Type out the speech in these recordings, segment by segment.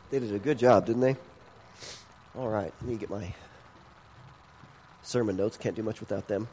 They did a good job, didn't they? All right, let me get my sermon notes. Can't do much without them.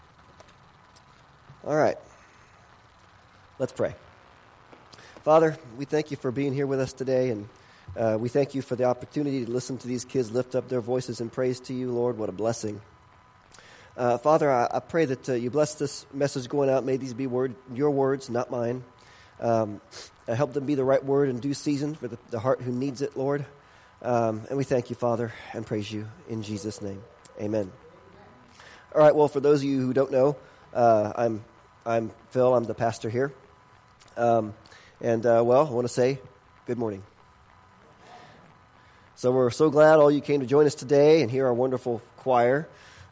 All right, let's pray. Father, we thank you for being here with us today, and we thank you for the opportunity to listen to these kids lift up their voices in praise to you, Lord. What a blessing. Father, I pray that you bless this message going out. May these be your words, not mine. Help them be the right word in due season for the heart who needs it, Lord. And we thank you, Father, and praise you in Jesus' name. Amen. All right, well, for those of you who don't know, I'm Phil. I'm the pastor here. I want to say good morning. So we're so glad all you came to join us today and hear our wonderful choir.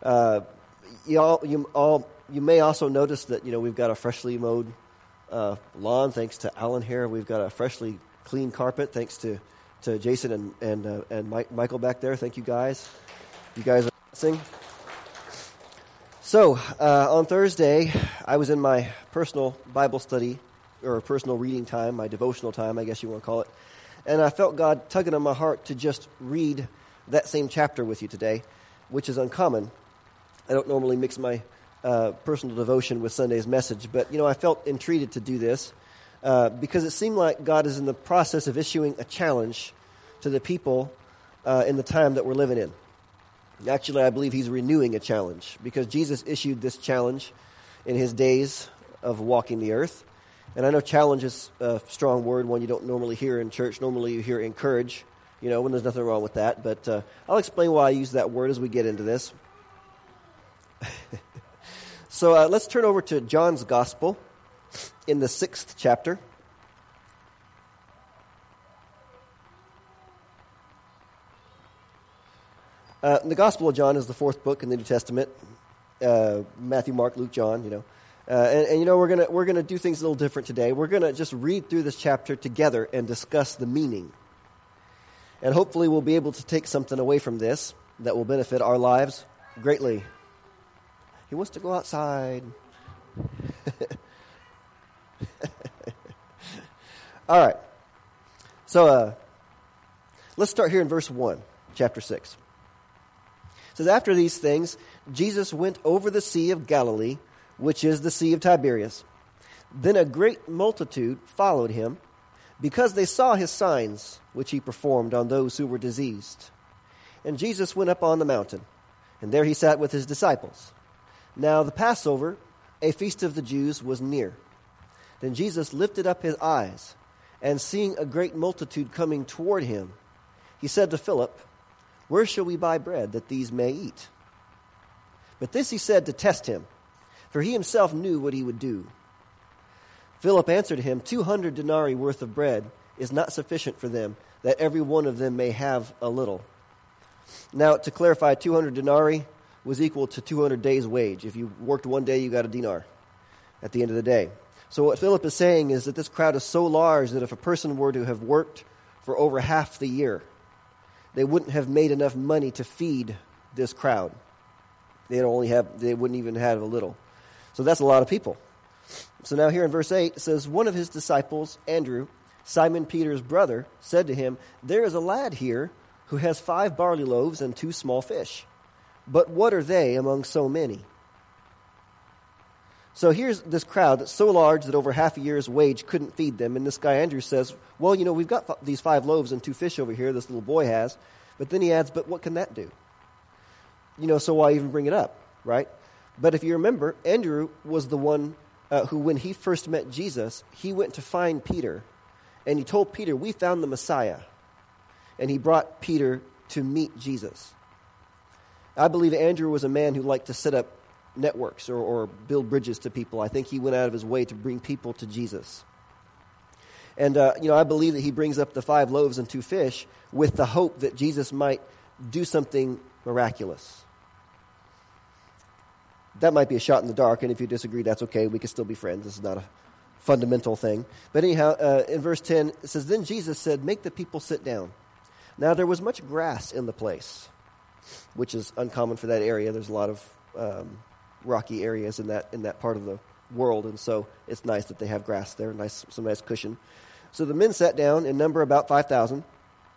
You may also notice that we've got a freshly mowed lawn thanks to Alan here. We've got a freshly clean carpet thanks to Jason and Michael back there. Thank you guys. You guys are blessing. So on Thursday, I was in my personal Bible study or personal reading time, my devotional time, I guess you want to call it, and I felt God tugging on my heart to just read that same chapter with you today, which is uncommon. I don't normally mix my personal devotion with Sunday's message, but, I felt entreated to do this because it seemed like God is in the process of issuing a challenge to the people in the time that we're living in. Actually, I believe he's renewing a challenge because Jesus issued this challenge in his days of walking the earth. And I know challenge is a strong word, one you don't normally hear in church. Normally you hear encourage, when there's nothing wrong with that. But I'll explain why I use that word as we get into this. So let's turn over to John's Gospel in the 6th chapter. The Gospel of John is the 4th book in the New Testament. Matthew, Mark, Luke, John, we're gonna do things a little different today. We're gonna just read through this chapter together and discuss the meaning. And hopefully we'll be able to take something away from this that will benefit our lives greatly. He wants to go outside. All right. So let's start here in verse 1, chapter 6. It says, after these things, Jesus went over the Sea of Galilee, which is the Sea of Tiberias. Then a great multitude followed him, because they saw his signs, which he performed on those who were diseased. And Jesus went up on the mountain, and there he sat with his disciples. Now the Passover, a feast of the Jews, was near. Then Jesus lifted up his eyes, and seeing a great multitude coming toward him, he said to Philip, where shall we buy bread that these may eat? But this he said to test him, for he himself knew what he would do. Philip answered him, 200 denarii worth of bread is not sufficient for them, that every one of them may have a little. Now, to clarify, 200 denarii was equal to 200 days' wage. If you worked one day, you got a dinar at the end of the day. So what Philip is saying is that this crowd is so large that if a person were to have worked for over half the year, they wouldn't have made enough money to feed this crowd. They wouldn't even have a little. So that's a lot of people. So now here in verse 8, it says, one of his disciples, Andrew, Simon Peter's brother, said to him, there is a lad here who has 5 barley loaves and 2 small fish. But what are they among so many? So here's this crowd that's so large that over half a year's wage couldn't feed them. And this guy Andrew says, well, we've got these 5 loaves and 2 fish over here this little boy has. But then he adds, but what can that do? So why even bring it up, right? But if you remember, Andrew was the one who, when he first met Jesus, he went to find Peter. And he told Peter, we found the Messiah. And he brought Peter to meet Jesus. I believe Andrew was a man who liked to set up networks or build bridges to people. I think he went out of his way to bring people to Jesus. And, I believe that he brings up the 5 loaves and 2 fish with the hope that Jesus might do something miraculous. That might be a shot in the dark, and if you disagree, that's okay. We can still be friends. This is not a fundamental thing. But anyhow, in verse 10, it says, then Jesus said, make the people sit down. Now there was much grass in the place, which is uncommon for that area. There's a lot of rocky areas in that part of the world, and so it's nice that they have grass there, some nice cushion. So the men sat down in number about 5,000,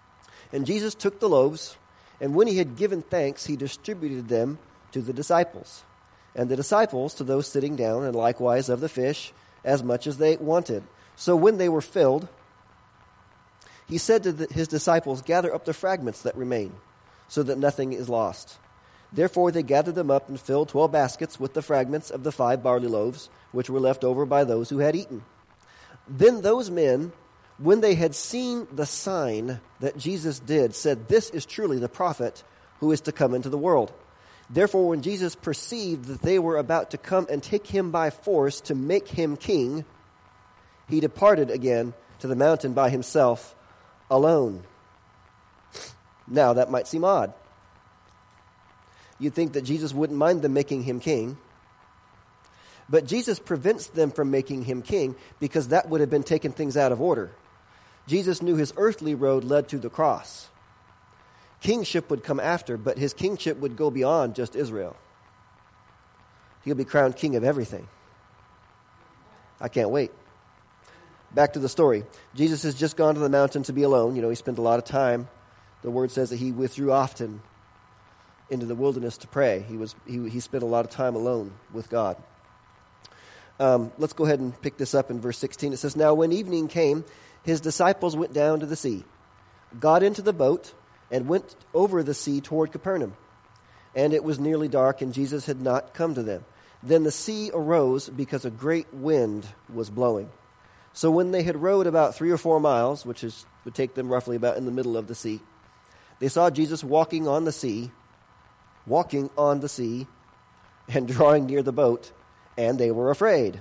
And Jesus took the loaves, and when he had given thanks, he distributed them to the disciples, and the disciples to those sitting down, and likewise of the fish, as much as they wanted. So when they were filled, he said to his disciples, gather up the fragments that remain, so that nothing is lost. Therefore they gathered them up and filled 12 baskets with the fragments of the 5 barley loaves, which were left over by those who had eaten. Then those men, when they had seen the sign that Jesus did, said, this is truly the prophet who is to come into the world. Therefore, when Jesus perceived that they were about to come and take him by force to make him king, he departed again to the mountain by himself alone. Now, that might seem odd. You'd think that Jesus wouldn't mind them making him king. But Jesus prevents them from making him king because that would have been taking things out of order. Jesus knew his earthly road led to the cross. Kingship would come after, but his kingship would go beyond just Israel. He'll be crowned king of everything. I can't wait. Back to the story. Jesus has just gone to the mountain to be alone. He spent a lot of time. The word says that he withdrew often into the wilderness to pray. He spent a lot of time alone with God. Let's go ahead and pick this up in verse 16. It says, now when evening came, his disciples went down to the sea, got into the boat, and went over the sea toward Capernaum. And it was nearly dark, and Jesus had not come to them. Then the sea arose because a great wind was blowing. So when they had rowed about 3 or 4 miles, would take them roughly about in the middle of the sea, they saw Jesus walking on the sea, and drawing near the boat, and they were afraid.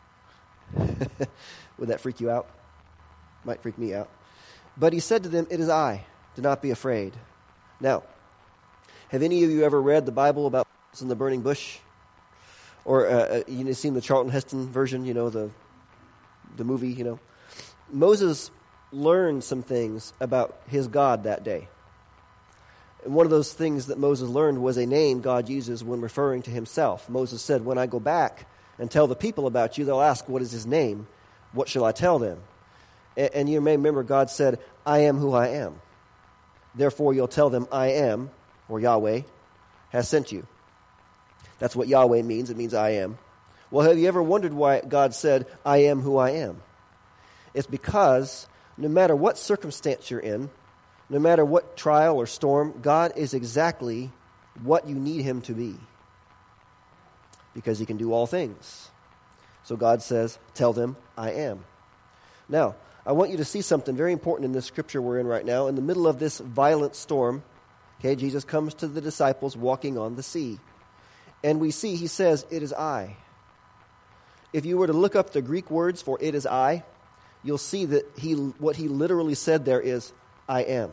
Would that freak you out? Might freak me out. But he said to them, it is I. Do not be afraid. Now, have any of you ever read the Bible about Moses and the burning bush? Or seen the Charlton Heston version, the movie, Moses learned some things about his God that day. And one of those things that Moses learned was a name God uses when referring to himself. Moses said, when I go back and tell the people about you, they'll ask, what is his name? What shall I tell them? And you may remember God said, I am who I am. Therefore you'll tell them, I am, or Yahweh, has sent you. That's what Yahweh means. It means I am. Well, have you ever wondered why God said, I am who I am? It's because no matter what circumstance you're in, no matter what trial or storm, God is exactly what you need him to be. Because he can do all things. So God says, tell them, I am. Now, I want you to see something very important in this scripture we're in right now. In the middle of this violent storm, Jesus comes to the disciples walking on the sea. And we see, he says, it is I. If you were to look up the Greek words for it is I, you'll see that what he literally said there is, I am.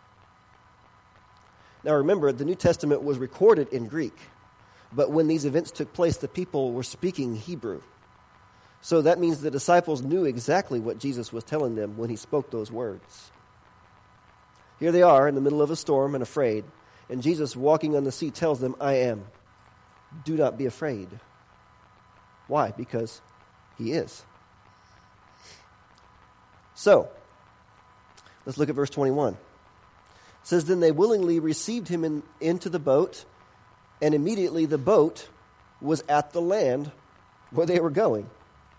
Now remember, the New Testament was recorded in Greek, but when these events took place, the people were speaking Hebrew. So that means the disciples knew exactly what Jesus was telling them when he spoke those words. Here they are in the middle of a storm and afraid, and Jesus walking on the sea tells them, I am. Do not be afraid. Why? Because he is. So, let's look at verse 21. It says, then they willingly received him into the boat, and immediately the boat was at the land where they were going.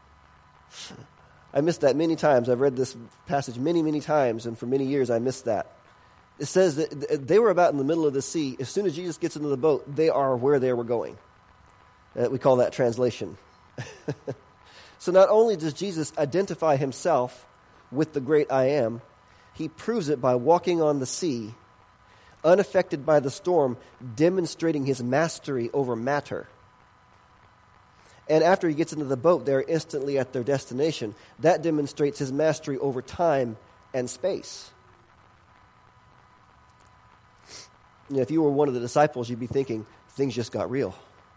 I missed that many times. I've read this passage many, many times, and for many years I missed that. It says that they were about in the middle of the sea. As soon as Jesus gets into the boat, they are where they were going. We call that translation. So not only does Jesus identify himself with the great I am, he proves it by walking on the sea, unaffected by the storm, demonstrating his mastery over matter. And after he gets into the boat, they're instantly at their destination. That demonstrates his mastery over time and space. If you were one of the disciples, you'd be thinking, things just got real.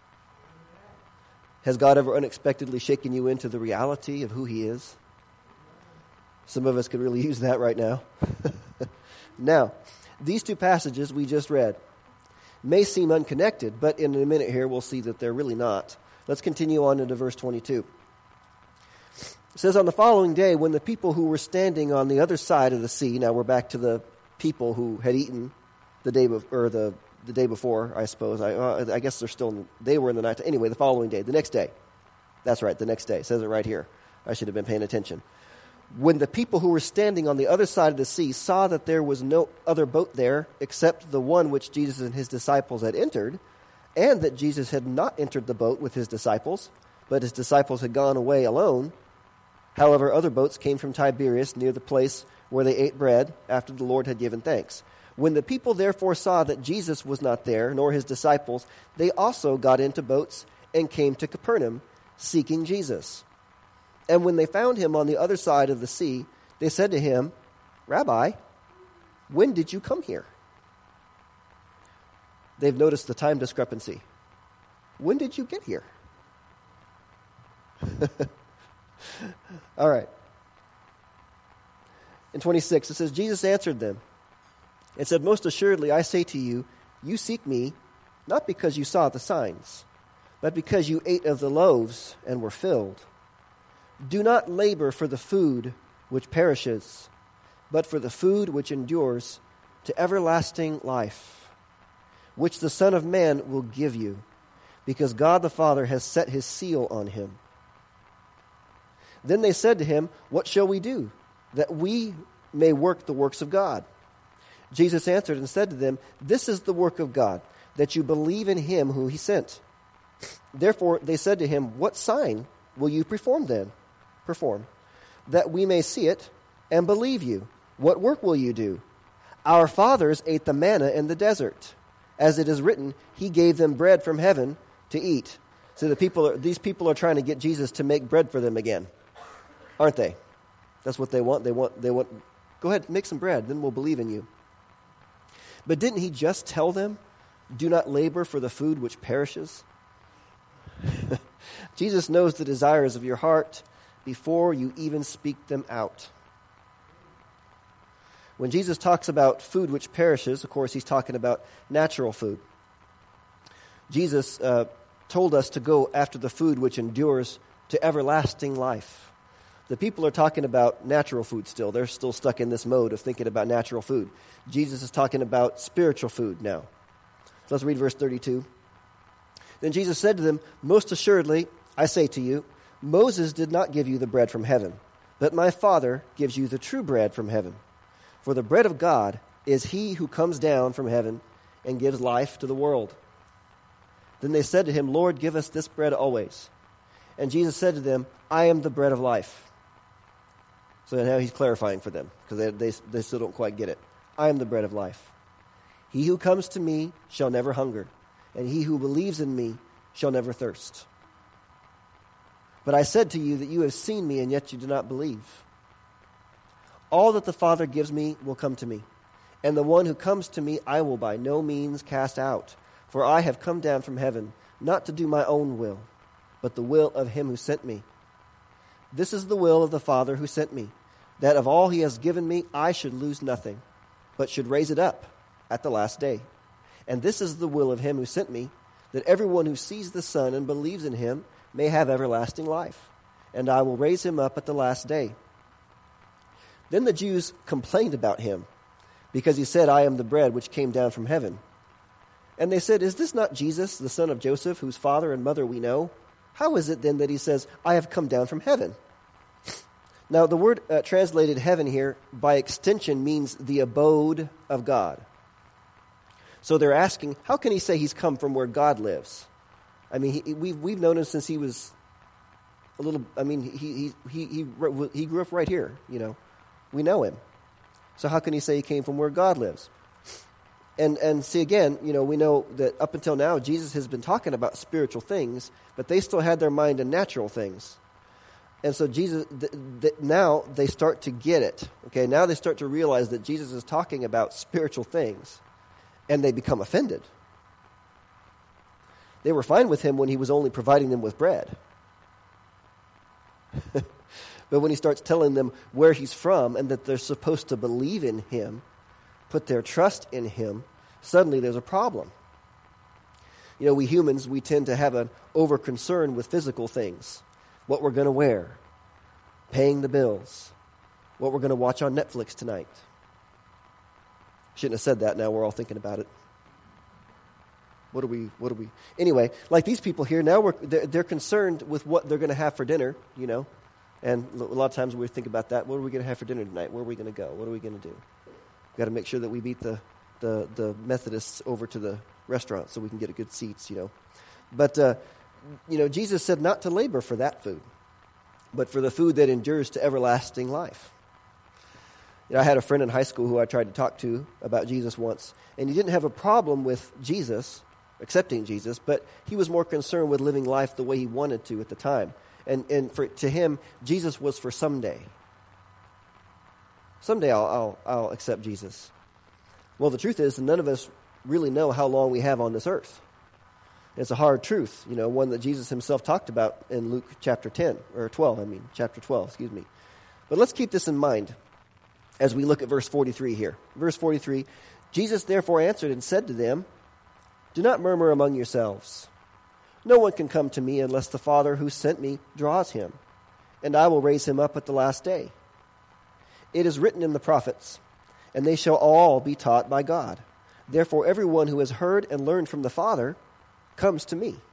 Has God ever unexpectedly shaken you into the reality of who he is? Some of us could really use that right now. Now, these two passages we just read may seem unconnected, but in a minute here we'll see that they're really not. Let's continue on into verse 22. It says, on the following day, when the people who were standing on the other side of the sea, now we're back to the people who had eaten the day before, I suppose. I guess they were in the night. Anyway, the following day, the next day. That's right, the next day. It says it right here. I should have been paying attention. When the people who were standing on the other side of the sea saw that there was no other boat there except the one which Jesus and his disciples had entered, and that Jesus had not entered the boat with his disciples, but his disciples had gone away alone. However, other boats came from Tiberias near the place where they ate bread after the Lord had given thanks. When the people therefore saw that Jesus was not there, nor his disciples, they also got into boats and came to Capernaum, seeking Jesus. And when they found him on the other side of the sea, they said to him, Rabbi, when did you come here? They've noticed the time discrepancy. When did you get here? All right. In 26, it says, Jesus answered them and said, Most assuredly, I say to you, you seek me, not because you saw the signs, but because you ate of the loaves and were filled. Do not labor for the food which perishes, but for the food which endures to everlasting life, which the Son of Man will give you, because God the Father has set his seal on him. Then they said to him, What shall we do, that we may work the works of God? Jesus answered and said to them, This is the work of God, that you believe in him who he sent. Therefore they said to him, What sign will you perform, that we may see it and believe you? What work will you do? Our fathers ate the manna in the desert. As it is written, he gave them bread from heaven to eat. So these people are trying to get Jesus to make bread for them again, aren't they? That's what they want. They want, go ahead, make some bread, then we'll believe in you. But didn't he just tell them, do not labor for the food which perishes? Jesus knows the desires of your heart before you even speak them out. When Jesus talks about food which perishes, of course, he's talking about natural food. Jesus told us to go after the food which endures to everlasting life. The people are talking about natural food still. They're still stuck in this mode of thinking about natural food. Jesus is talking about spiritual food now. So let's read verse 32. Then Jesus said to them, Most assuredly, I say to you, Moses did not give you the bread from heaven, but my Father gives you the true bread from heaven. For the bread of God is he who comes down from heaven and gives life to the world. Then they said to him, Lord, give us this bread always. And Jesus said to them, I am the bread of life. So now he's clarifying for them, because they still don't quite get it. I am the bread of life. He who comes to me shall never hunger, and he who believes in me shall never thirst. But I said to you that you have seen me, and yet you do not believe. All that the Father gives me will come to me, and the one who comes to me I will by no means cast out. For I have come down from heaven, not to do my own will, but the will of him who sent me. This is the will of the Father who sent me, that of all he has given me I should lose nothing, but should raise it up at the last day. And this is the will of him who sent me, that everyone who sees the Son and believes in him may have everlasting life, and I will raise him up at the last day. Then the Jews complained about him, because he said, I am the bread which came down from heaven. And they said, Is this not Jesus, the son of Joseph, whose father and mother we know? How is it then that he says, I have come down from heaven? Now, the word translated heaven here, by extension, means the abode of God. So they're asking, how can he say he's come from where God lives? I mean, we've known him since he was a little. I mean, he grew up right here. You know, we know him. So how can he say he came from where God lives? And see, again, you know, we know that up until now Jesus has been talking about spiritual things, but they still had their mind in natural things. And so Jesus, now they start to get it. Okay, now they start to realize that Jesus is talking about spiritual things, and they become offended. They were fine with him when he was only providing them with bread. But when he starts telling them where he's from and that they're supposed to believe in him, put their trust in him, suddenly there's a problem. You know, we humans, we tend to have an over-concern with physical things. What we're going to wear, paying the bills, what we're going to watch on Netflix tonight. Shouldn't have said that. Now we're all thinking about it. What are we? Anyway, like these people here, now they're concerned with what they're going to have for dinner, you know. And a lot of times we think about that. What are we going to have for dinner tonight? Where are we going to go? What are we going to do? We've got to make sure that we beat the Methodists over to the restaurant so we can get a good seats, you know. But, Jesus said not to labor for that food, but for the food that endures to everlasting life. You know, I had a friend in high school who I tried to talk to about Jesus once, and he didn't have a problem with Jesus, accepting Jesus, but he was more concerned with living life the way he wanted to at the time. And to him, Jesus was for someday. Someday I'll accept Jesus. Well, the truth is, none of us really know how long we have on this earth. It's a hard truth, you know, one that Jesus himself talked about in Luke chapter 12. But let's keep this in mind as we look at verse 43 here. Verse 43, Jesus therefore answered and said to them, "Do not murmur among yourselves. No one can come to me unless the Father who sent me draws him, and I will raise him up at the last day. It is written in the prophets, and they shall all be taught by God. Therefore everyone who has heard and learned from the Father comes to me.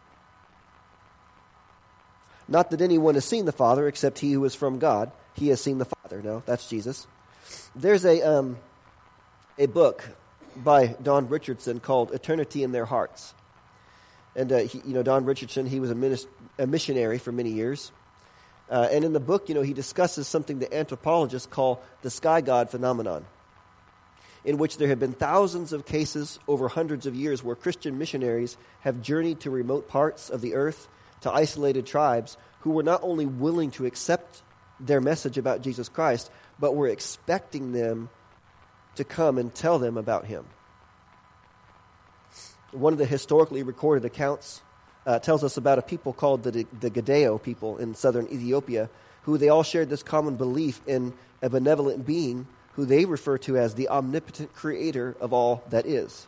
Not that anyone has seen the Father except he who is from God. He has seen the Father." No, that's Jesus. There's a book by Don Richardson called Eternity in Their Hearts. And, Don Richardson, he was a missionary for many years. And in the book, he discusses something that anthropologists call the sky god phenomenon, in which there have been thousands of cases over hundreds of years where Christian missionaries have journeyed to remote parts of the earth, to isolated tribes, who were not only willing to accept their message about Jesus Christ, but were expecting them to come and tell them about him. One of the historically recorded accounts tells us about a people called the Gadeo people in southern Ethiopia, who they all shared this common belief in a benevolent being who they refer to as the omnipotent creator of all that is.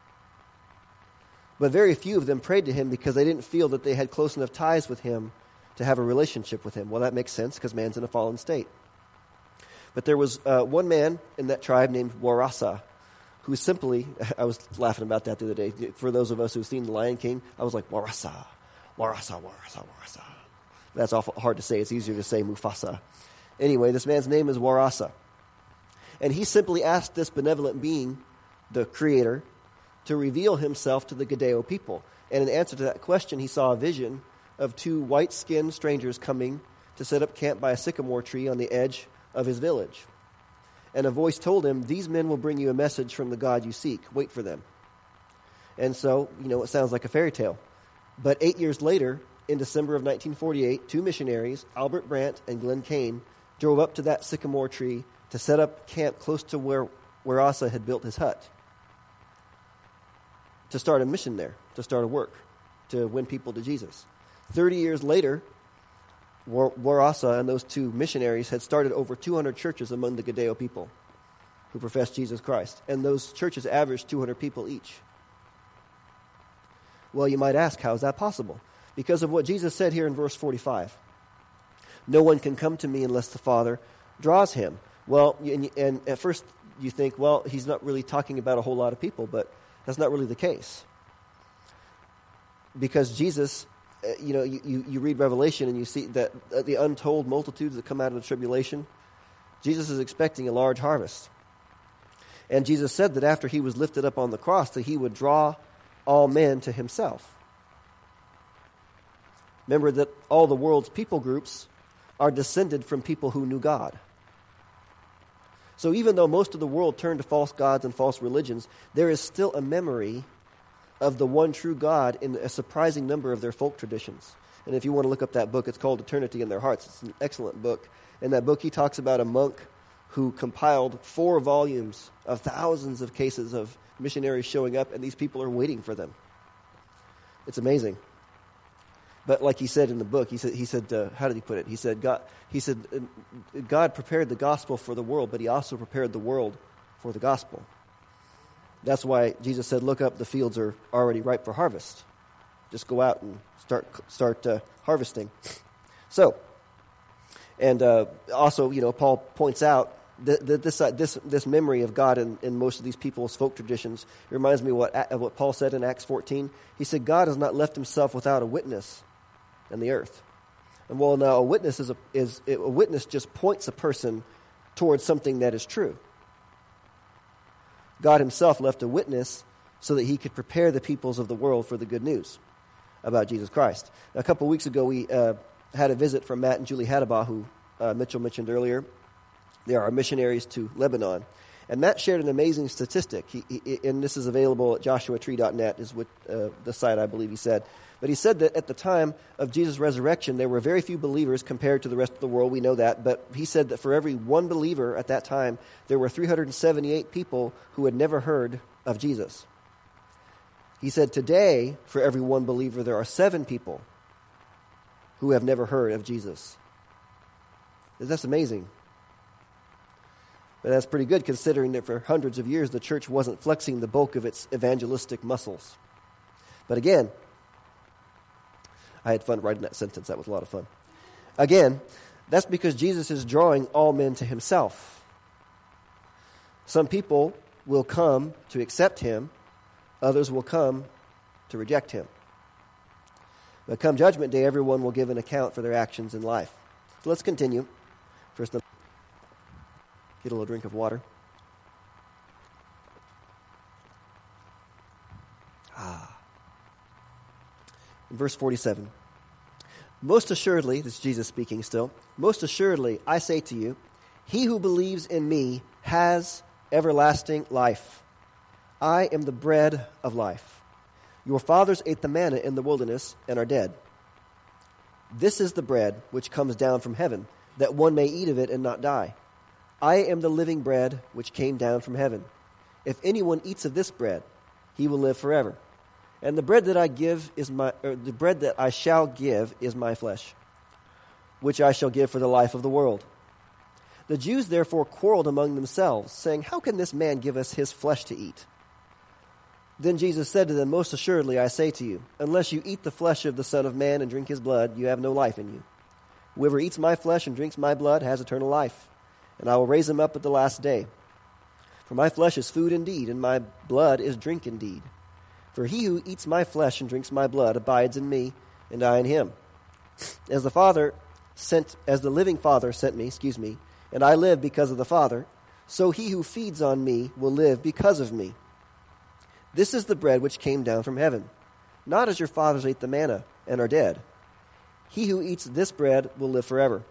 But very few of them prayed to him because they didn't feel that they had close enough ties with him to have a relationship with him. Well, that makes sense because man's in a fallen state. But there was one man in that tribe named Warasa, who simply, I was laughing about that the other day. For those of us who've seen The Lion King, I was like, Warasa, Warasa, Warasa, Warasa. That's awful hard to say. It's easier to say Mufasa. Anyway, this man's name is Warasa. And he simply asked this benevolent being, the creator, to reveal himself to the Gadeo people. And in answer to that question, he saw a vision of two white-skinned strangers coming to set up camp by a sycamore tree on the edge of his village. And a voice told him, "These men will bring you a message from the God you seek. Wait for them." And so, it sounds like a fairy tale. But 8 years later, in December of 1948, two missionaries, Albert Brandt and Glenn Kane, drove up to that sycamore tree to set up camp close to where Asa had built his hut, to start a mission there, to start a work, to win people to Jesus. 30 years later, Warasa and those two missionaries had started over 200 churches among the Gadeo people who professed Jesus Christ. And those churches averaged 200 people each. Well, you might ask, how is that possible? Because of what Jesus said here in verse 45. No one can come to me unless the Father draws him. Well, and at first you think, well, he's not really talking about a whole lot of people, but that's not really the case. Because Jesus, you read Revelation and you see that the untold multitudes that come out of the tribulation, Jesus is expecting a large harvest. And Jesus said that after he was lifted up on the cross, that he would draw all men to himself. Remember that all the world's people groups are descended from people who knew God. So even though most of the world turned to false gods and false religions, there is still a memory of the one true God in a surprising number of their folk traditions. And if you want to look up that book, it's called Eternity in Their Hearts. It's an excellent book. In that book, he talks about a monk who compiled 4 volumes of thousands of cases of missionaries showing up, and these people are waiting for them. It's amazing. But like he said in the book, he said, how did he put it? He said, God prepared the gospel for the world, but he also prepared the world for the gospel. That's why Jesus said, look up, the fields are already ripe for harvest. Just go out and start harvesting. So, and also, Paul points out this memory of God in most of these people's folk traditions. It reminds me of what Paul said in Acts 14. He said, God has not left himself without a witness in the earth. And well, now a witness a witness just points a person towards something that is true. God himself left a witness so that he could prepare the peoples of the world for the good news about Jesus Christ. Now, a couple of weeks ago, we had a visit from Matt and Julie Hadaba, who Mitchell mentioned earlier. They are missionaries to Lebanon. And Matt shared an amazing statistic, and this is available at joshuatree.net, is what the site I believe he said. But he said that at the time of Jesus' resurrection, there were very few believers compared to the rest of the world. We know that. But he said that for every one believer at that time, there were 378 people who had never heard of Jesus. He said today, for every one believer, there are 7 people who have never heard of Jesus. That's amazing. But that's pretty good considering that for hundreds of years the church wasn't flexing the bulk of its evangelistic muscles. But again, I had fun writing that sentence. That was a lot of fun. Again, that's because Jesus is drawing all men to himself. Some people will come to accept him. Others will come to reject him. But come Judgment Day, everyone will give an account for their actions in life. So let's continue. First, get a little drink of water. In verse 47. Most assuredly, this is Jesus speaking still, most assuredly, I say to you, he who believes in me has everlasting life. I am the bread of life. Your fathers ate the manna in the wilderness and are dead. This is the bread which comes down from heaven, that one may eat of it and not die. I am the living bread which came down from heaven. If anyone eats of this bread, he will live forever. And the bread that the bread that I shall give is my flesh, which I shall give for the life of the world. The Jews therefore quarreled among themselves, saying, how can this man give us his flesh to eat? Then Jesus said to them, most assuredly I say to you, unless you eat the flesh of the Son of Man and drink his blood, you have no life in you. Whoever eats my flesh and drinks my blood has eternal life, and I will raise him up at the last day. For my flesh is food indeed, and my blood is drink indeed. For he who eats my flesh and drinks my blood abides in me, and I in him. As the living Father sent me, and I live because of the Father, so he who feeds on me will live because of me. This is the bread which came down from heaven, not as your fathers ate the manna and are dead. He who eats this bread will live forever.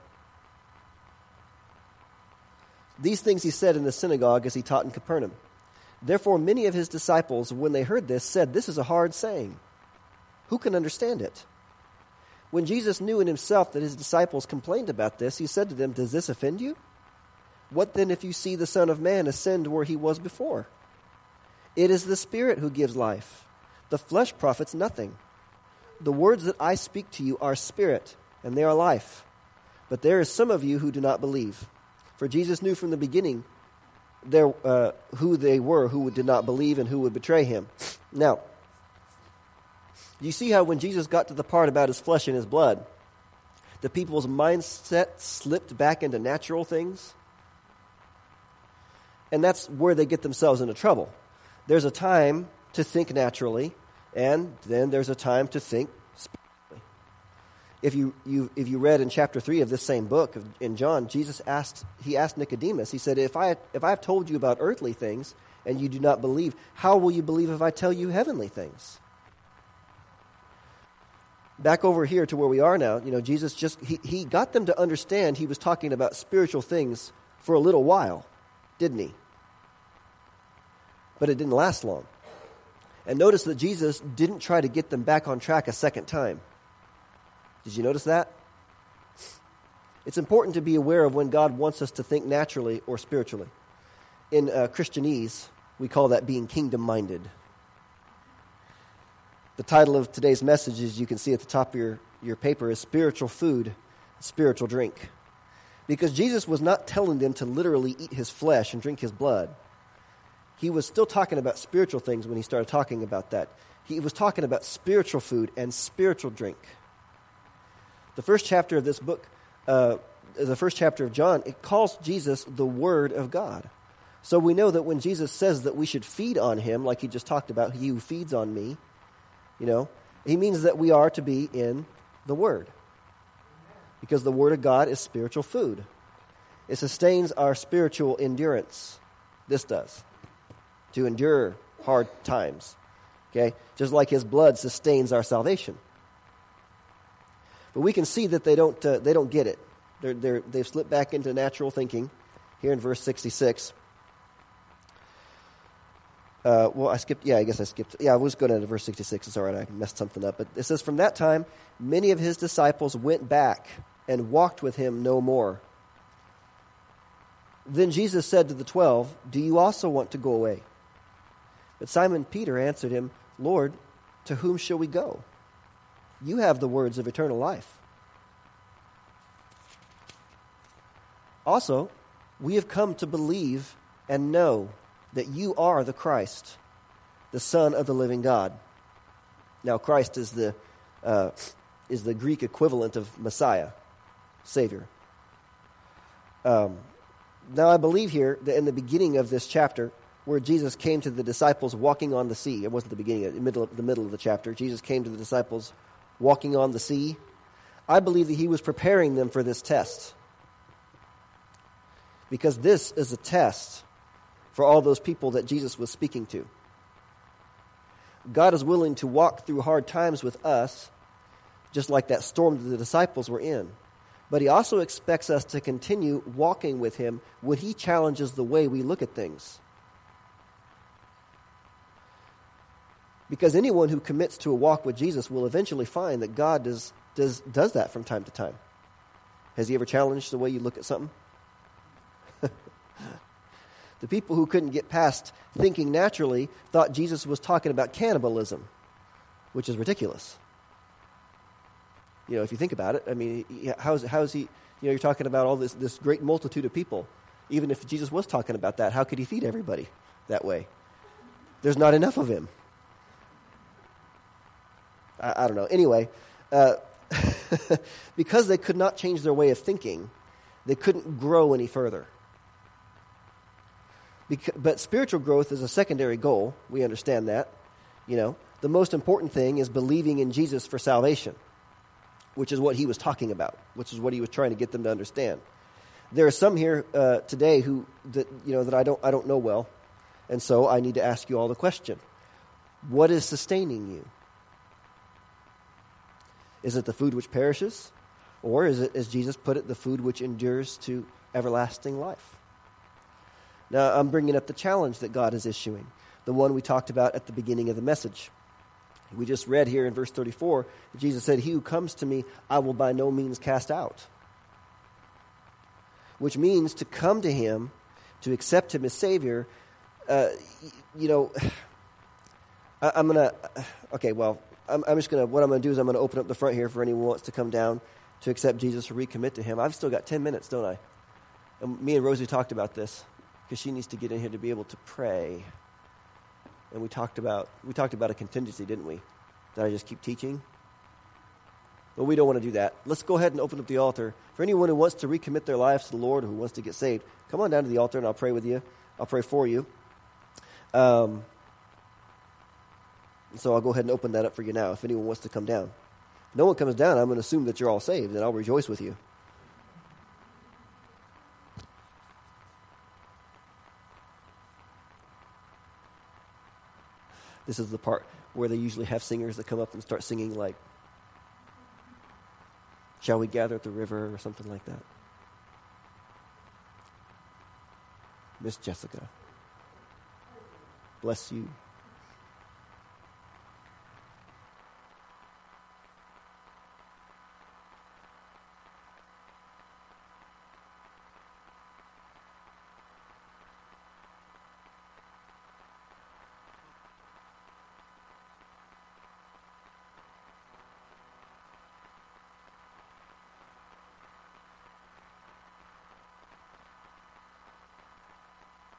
These things he said in the synagogue as he taught in Capernaum. Therefore many of his disciples, when they heard this, said, this is a hard saying. Who can understand it? When Jesus knew in himself that his disciples complained about this, he said to them, does this offend you? What then if you see the Son of Man ascend where he was before? It is the Spirit who gives life. The flesh profits nothing. The words that I speak to you are spirit, and they are life. But there is some of you who do not believe. For Jesus knew from the beginning who they were who did not believe and who would betray him. Now, you see how when Jesus got to the part about his flesh and his blood, the people's mindset slipped back into natural things? And that's where they get themselves into trouble. There's a time to think naturally, and then there's a time to think spiritually. If you read in chapter 3 of this same book in John, Jesus asked Nicodemus, he said, if I've told you about earthly things and you do not believe, how will you believe if I tell you heavenly things? Back over here to where we are now, Jesus he got them to understand he was talking about spiritual things for a little while, didn't he? But it didn't last long. And notice that Jesus didn't try to get them back on track a second time. Did you notice that? It's important to be aware of when God wants us to think naturally or spiritually. In Christianese, we call that being kingdom-minded. The title of today's message, as you can see at the top of your paper, is Spiritual Food, Spiritual Drink. Because Jesus was not telling them to literally eat his flesh and drink his blood. He was still talking about spiritual things when he started talking about that. He was talking about spiritual food and spiritual drink. The first chapter of this book the first chapter of John, it calls Jesus the Word of God. So we know that when Jesus says that we should feed on him, like he just talked about, he who feeds on me, he means that we are to be in the Word. Because the Word of God is spiritual food. It sustains our spiritual endurance. This does. To endure hard times. Okay? Just like his blood sustains our salvation. But we can see that they don't get it. They've slipped back into natural thinking here in verse 66. I guess I skipped. Yeah, I was going to verse 66. It's all right, I messed something up. But it says, from that time, many of his disciples went back and walked with him no more. Then Jesus said to the 12, do you also want to go away? But Simon Peter answered him, Lord, to whom shall we go? You have the words of eternal life. Also, we have come to believe and know that you are the Christ, the Son of the living God. Now, Christ is the Greek equivalent of Messiah, Savior. Now, I believe here that in the beginning of this chapter, where Jesus came to the disciples walking on the sea, it wasn't the beginning, the middle of the chapter. Jesus came to the disciples walking on the sea. I believe that he was preparing them for this test. Because this is a test for all those people that Jesus was speaking to. God is willing to walk through hard times with us, just like that storm that the disciples were in. But he also expects us to continue walking with him when he challenges the way we look at things. Because anyone who commits to a walk with Jesus will eventually find that God does that from time to time. Has he ever challenged the way you look at something? The people who couldn't get past thinking naturally thought Jesus was talking about cannibalism, which is ridiculous. If you think about it, I mean, how is he, you're talking about all this great multitude of people. Even if Jesus was talking about that, how could he feed everybody that way? There's not enough of him. I don't know. Anyway, because they could not change their way of thinking, they couldn't grow any further. But spiritual growth is a secondary goal. We understand that. The most important thing is believing in Jesus for salvation, which is what he was talking about, which is what he was trying to get them to understand. There are some here today that I don't know well, and so I need to ask you all the question: what is sustaining you? Is it the food which perishes, or is it, as Jesus put it, the food which endures to everlasting life? Now, I'm bringing up the challenge that God is issuing, the one we talked about at the beginning of the message. We just read here in verse 34, Jesus said, he who comes to me, I will by no means cast out. Which means to come to him, to accept him as Savior. I'm just going to do is I'm going to open up the front here for anyone who wants to come down to accept Jesus or recommit to him. I've still got 10 minutes, don't I? And me and Rosie talked about this, because she needs to get in here to be able to pray. And we talked about a contingency, didn't we? Did I just keep teaching? But we don't want to do that. Let's go ahead and open up the altar. For anyone who wants to recommit their lives to the Lord, who wants to get saved, come on down to the altar and I'll pray with you. I'll pray for you. So I'll go ahead and open that up for you now if anyone wants to come down. If no one comes down, I'm going to assume that you're all saved, and I'll rejoice with you. This is the part where they usually have singers that come up and start singing like, "Shall we gather at the river?" or something like that. Miss Jessica. Bless you.